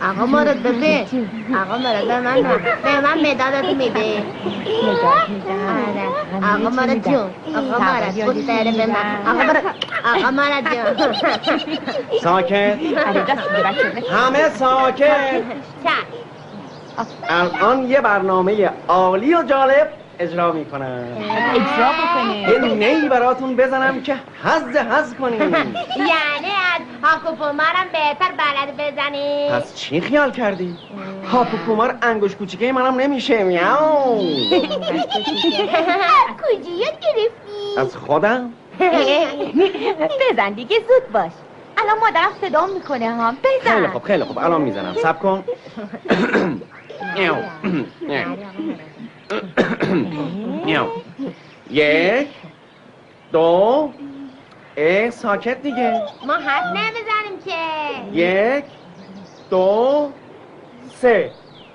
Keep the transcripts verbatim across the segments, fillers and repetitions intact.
آقا مورد ببین آقا مورد به من به من مدادتو میده مداد میدم آقا مورد جون آقا مورد بود داره به من آقا مورد آقا مورد جون ساکت همه ساکت الان یه برنامه عالی و جالب اجرا میکنم اجرا بکنه یه نهی براتون بزنم که حز حز کنیم یعنی از هاکوپومارم بهتر بلد بزنی پس چی خیال کردی؟ هاپوکومار انگوش کوچیکه منم نمیشه میاو کجی یاد گرفتی؟ از خودم؟ بزن دیگه زود باش الان مادرم صدا میکنه ها بزن خیلی خوب خیلی خوب الان میزنم صبر کن میاو میاو یک دو اه ساکت دیگه ما حرف نمیزنیم که یک دو سه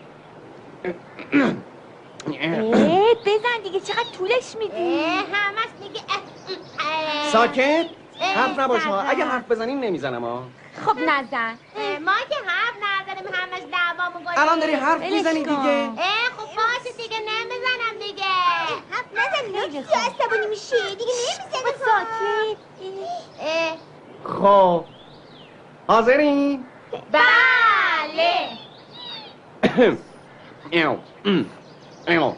اه بزن دیگه چقدر طولش میدی همش دیگه ساکت حرف نباش ها اگه حرف بزنیم نمیزنم ها خب نزن ما که حرف نزنیم همش دعوا میکنیم الان داری حرف میزنی دیگه اه خب باشه دیگه نمیزنم دیگه حرف نزن نوکی عصبانی میشه دیگه نمیزنه ساکت خب حاضرین؟ بله ایو ایو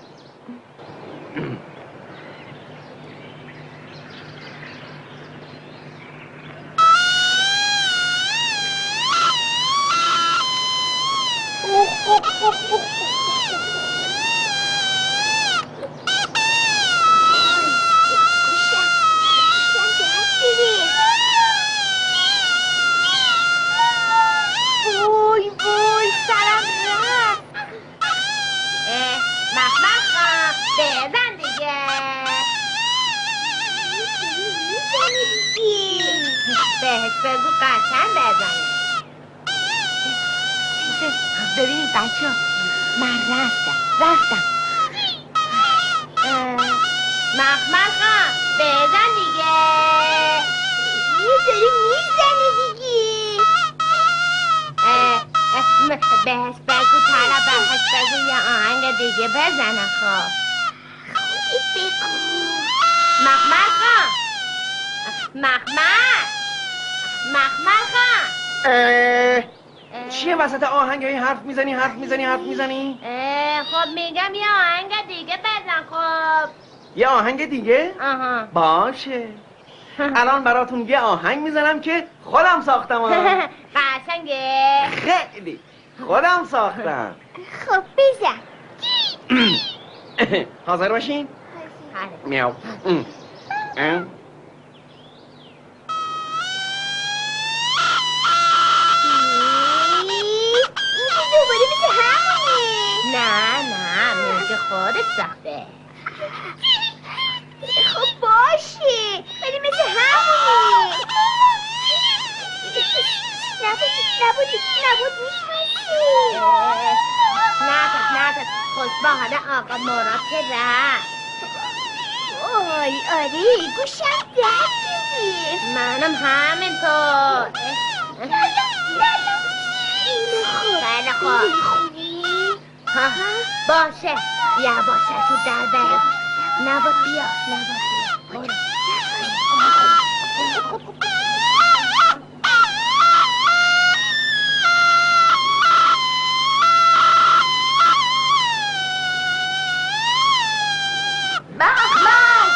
وای وای سرم رفت مخمخ خان بزن دیگه بهش بگو قشنگ بزنی ببینید بچه من رفتم رفتم مخمخ خان بزن دیگه یه داری میزنه دیگه بهش بگو تلا بهش بگو یه آهنگ دیگه بزنه خب بگو مخمخ خان مخمخ مخمخ خان چیه وسط آهنگ هی حرف میزنی حرف میزنی حرف میزنی خب میگم یه آهنگ دیگه بزن خب یه آهنگ دیگه آها باشه الان براتون یه آهنگ میزنم که خودم ساختم قشنگه خیلی خودم ساختم خب بزن حاضر باشین میاو دوباره مثل همونه نه نه میگه خودش ساخته خب باشه ولی مثل همونه نبود نبود نبود میشمسی نتت نتت خوش با حالا آقا مراد که رفت وای آره گوشم درد گرفت منم همینطور خیلی خوب ها باشه بیا باشه تو در برم نبود بیا نبود بیا مخمل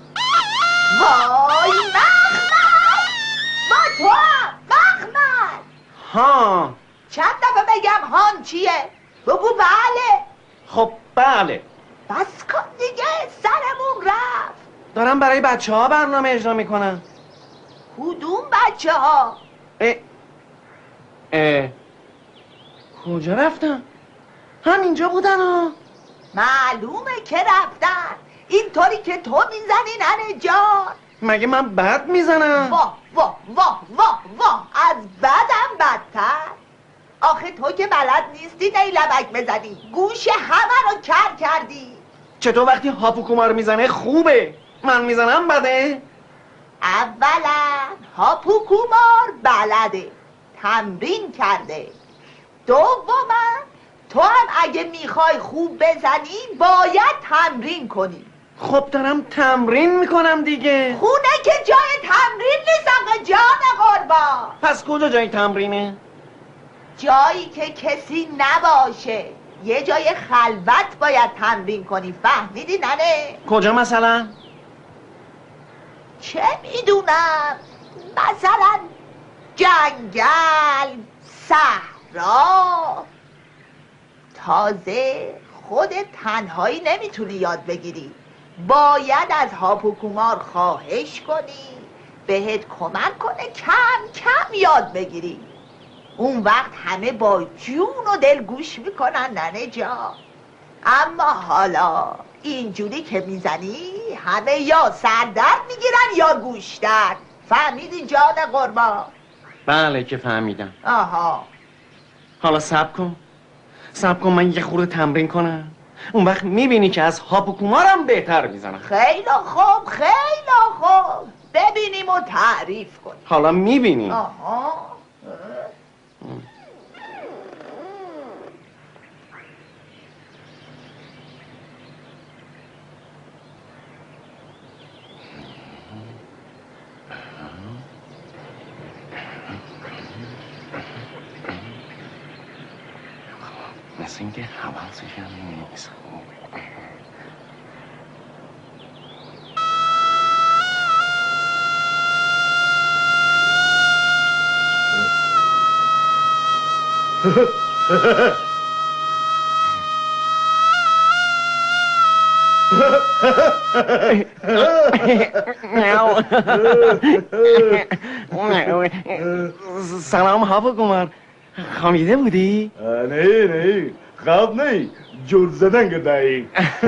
وای مخمل با تو مخمل ها چند دفعه بگم هان چیه بگو بله خب بله بس کن دیگه سرمون رفت دارم برای بچه ها برنامه اجرا میکنم کدوم بچه ها اه اه کجا رفتن همینجا بودن ها معلومه که رفتن اینطوری که تو میزنی ننه جان مگه من بد میزنم واه واه واه واه واه از بدم بدتر آخه تو که بلد نیستی نیلبک بزنی گوش همه رو کر کردی چطور وقتی هاپوکومار میزنه خوبه من میزنم بده اولا هاپوکومار بلده تمرین کرده دوما تو هم اگه میخوای خوب بزنی باید تمرین کنی. خب دارم تمرین میکنم دیگه. خونه که جای تمرین نیست آقا جان قربان. پس کجا جای تمرینه؟ جایی که کسی نباشه، یه جای خلوت باید تمرین کنی، فهمیدی ننه؟ کجا مثلا؟ چه میدونم، مثلا جنگل، صحرا. تازه خودت تنهایی نمیتونی یاد بگیری، باید از هاپوکومار خواهش کنی بهت کمک کنه کم کم یاد بگیری. اون وقت همه با جون و دل گوش میکنن ننه جان. اما حالا اینجوری که میزنی همه یا سردرد میگیرن یا گوشتر. فهمیدی جان قربان؟ بله که فهمیدم. آها. حالا صبر کن صبر کن من یه خورده تمرین کنم، اون وقت میبینی که از هاپوکومارم بهتر میزنم. خیلی خوب خیلی خوب، ببینیم و تعریف کنیم. حالا میبینی. آها. مثل اینکه حواسش هم نیست. سلام هاپوکومار، خوابیده بودی؟ نه نه خواب نه، جور زدن گردایی.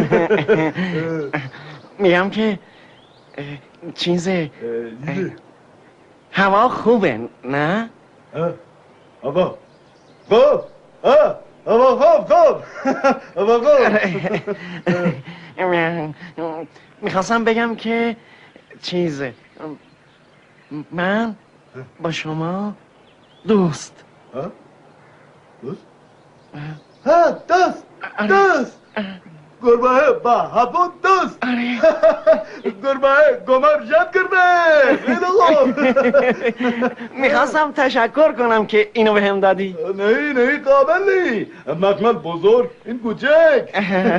میگم که چیزه هوا خوبه نه؟ آبا خوب آبا خوب خوب آبا خوب. میخواستم بگم که چیزه من با شما دوست. دوست؟ ها دوست دوست گربه با هبو دوست. گربه گمر جد کرده. خیلی خوب. میخواستم تشکر کنم که اینو بهم دادی. نه نه قابل نی، مکمل بزرگ این کوچک.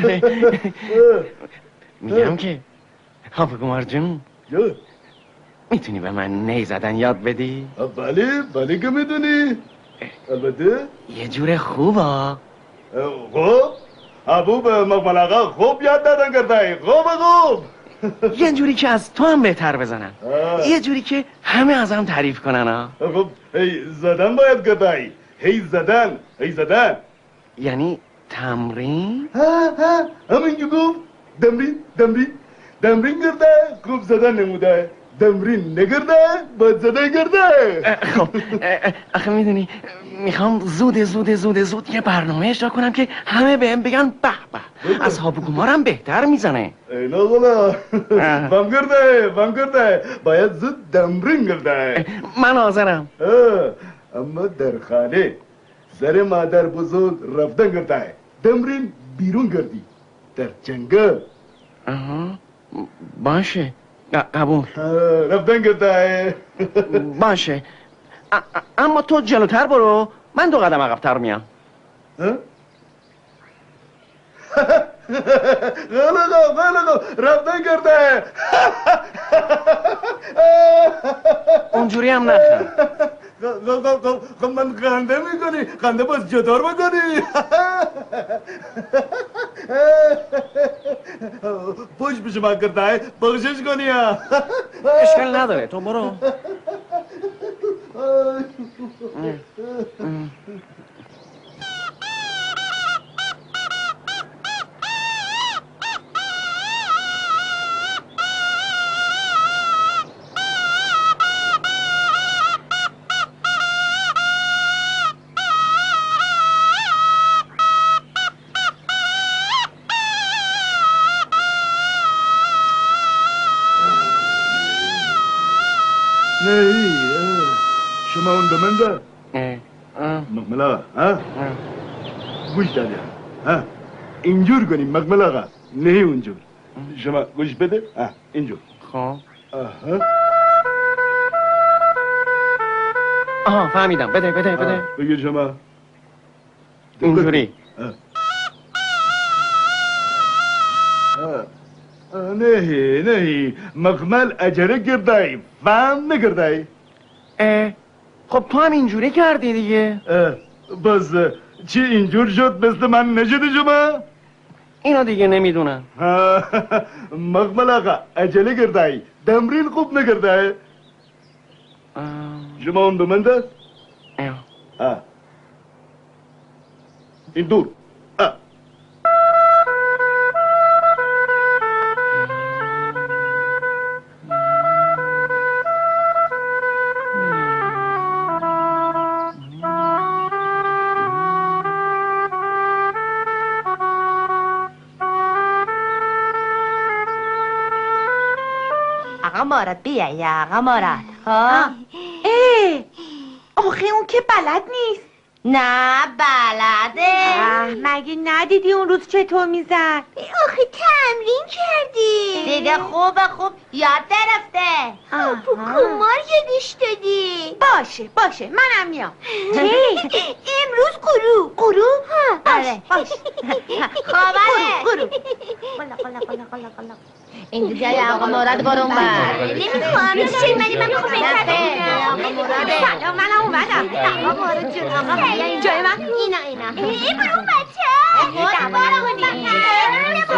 میگم که هاپوکومار جون میتونی به من نی زدن یاد بدی؟ بله بله که میدونی، البته یه جور خوبا. خوب؟ ابو به مقبل آقا خوب یاد دادن کرده. خوب خوب. یه جوری که از تو هم بهتر بزنن، یه جوری که همه ازم تعریف کنن ها. خب هی زدن باید کرده. هی زدن هی زدن یعنی تمرین؟ ها ها همین که گفت دمرین دمرین دمرین کرده خوب زدن نموده، دمرین نگرده باید زدن کرده. خب آخه میدونی میخوام زود زود زود زود یه برنامه اجرا کنم که همه بهم بگن به به از هاپوکومارم بهتر میزنه. اینا غلا فهم کرده فهم کرده باید زود دمرین کرده. من حاضرم. اما در خانه سر مادر بزرگ رفتن کرده، دمرین بیرون کردی در جنگل. آها باشه قبول. رفتن کرده. باشه اما تو جلوتر برو، من دو قدم عقب‌تر میام. غلقا غلقا رفتن کرده. اونجوری هم نخند. خب من خنده میکنی، خنده باز چطور بکنی؟ پوش پیش من کرده بخشش کنی. اشکال نداره تو برو. نه شما اون به من ده مقبل آقا ها گوش داده ها اینجور کنیم مقبل آقا نه اونجور شما گوش بده ها اینجور خب آها آها فهمیدم بده بده بده بگیر شما اینجوری نه نه مقمل اجره گردای فهم نگردای خب تو هم اینجوری کردی دیگه بس چی اینجور شد مثل من نشده شما اینو دیگه نمیدونم مقمل آقا عجله گردای تمرین خوب نگردای شما اون دومند است این دور آقا مارد بیایی آقا مارد ها ای آخه اون که بلد نیست نه بلده مگه ندیدی اون روز چطور میزد آخه تمرین کردی دیگه خوبه خوب یاد گرفته تو کمار یادش دادی باشه باشه منم میام امروز گروه گروه آره باش خوابه گروه قلا قلا قلا قلا قلا این دیگه آقا مراد برون بر نمیخوام چی منی من میخوام بهتر سلام منم اومدم آقا مارد جون آقا بیا جای من اینا اینا ای برون بچه خود برون بچه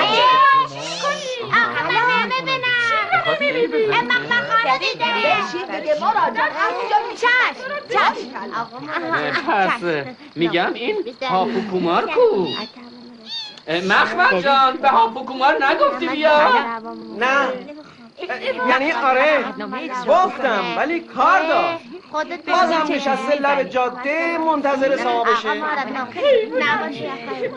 آقا من ببینم اما مخانه بشین دیگه مراد جان چشم چشم پس میگم این هاپوکومار کو مخمل جان به هاپوکومار نگفتی بیا نه یعنی آره گفتم ولی کار داشت بازم نشسته لب جاده منتظر صاحبشه نباشی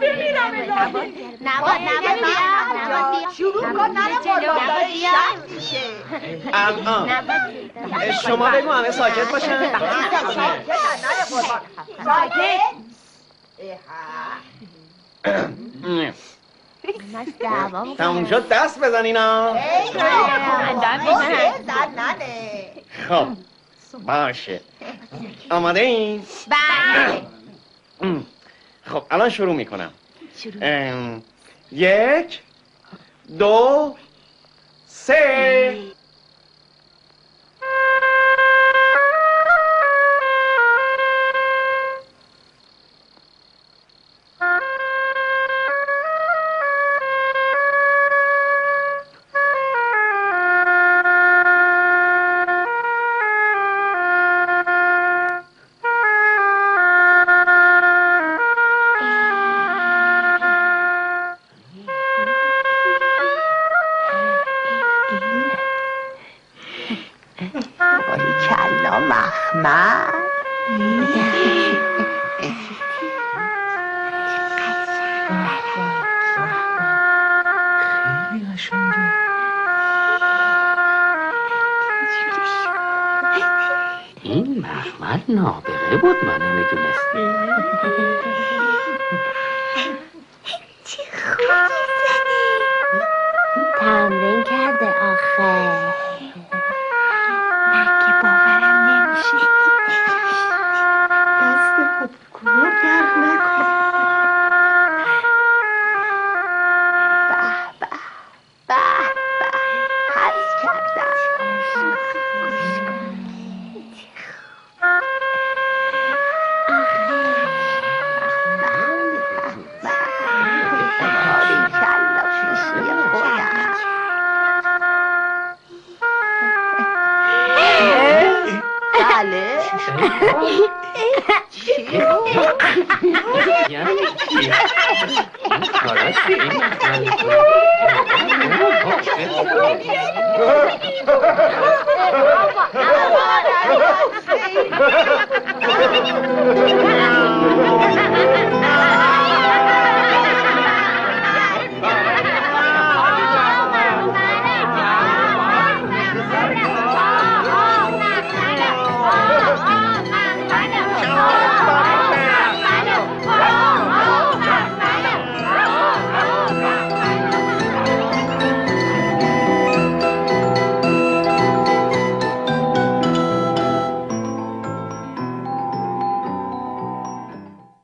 نباد نباد شروع کن نره قربان داره شب میشه الان شما بگو همه ساکت باشن ساکت نره قربان ساکت تموم شد دست بزنین ها خب باشه آماده این؟ بله خب الان شروع میکنم یک دو سه این مخمل نابغه بود من نمیدونستم